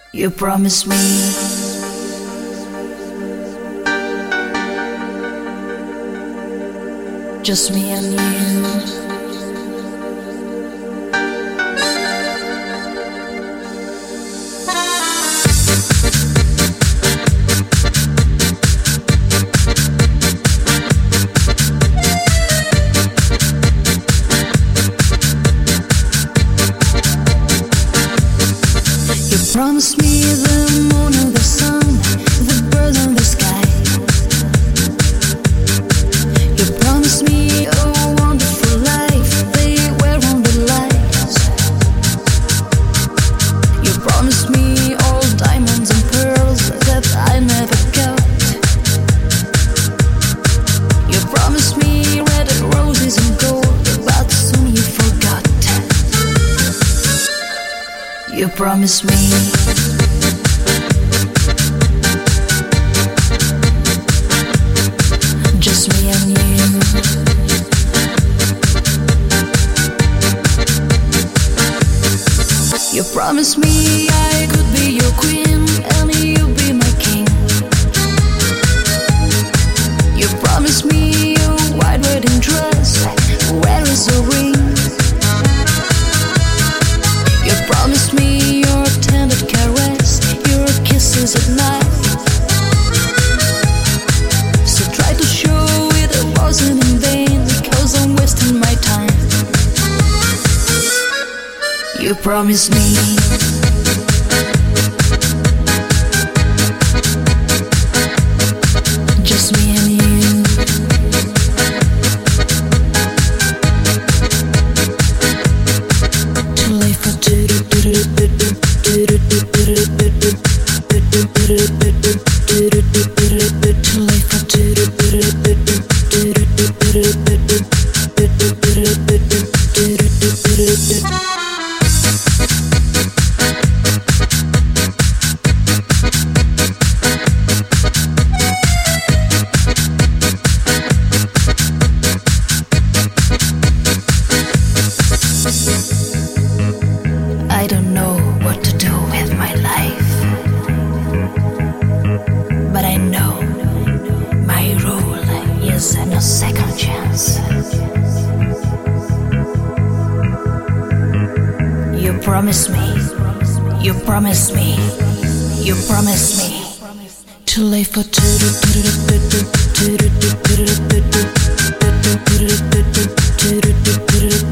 You promised me just me and you. Promise me the moon and the sun, the birds in the sky. You promised me a wonderful life, they were on the lights. You promised me all diamonds and pearls that I never got. You promised me red roses and gold, but soon you forgot. You promised me just me and you. You promised me I could be your queen and you be my king. You promised me a white wedding dress, where is the ring? You promised me your tender caress, your kisses at night. So try to show it wasn't in vain, because I'm wasting my time. You promised me just me and you. Too late for I don't know what to do with my life, but I know my rule is no second chance. You promised me, you promised me, you promised me. Too late for two.